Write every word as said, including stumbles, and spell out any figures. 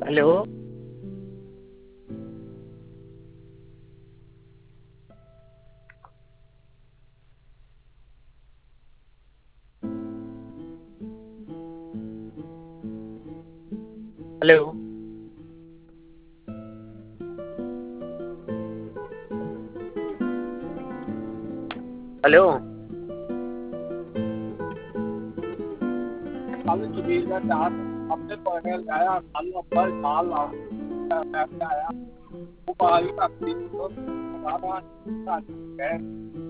Hello. Hello. Hello. ਕੱਲ ਜਮੀਰ ਦਾ ਚਾਰ ਆਪਣੇ ਪੜਨੇ ਆਇਆ ਕੱਲ ਅੱਬਰ ਸਾਲ ਲਾ ਆਇਆ ਉਹ ਬਾਹਰ ਹੀ ਕਰਤੀ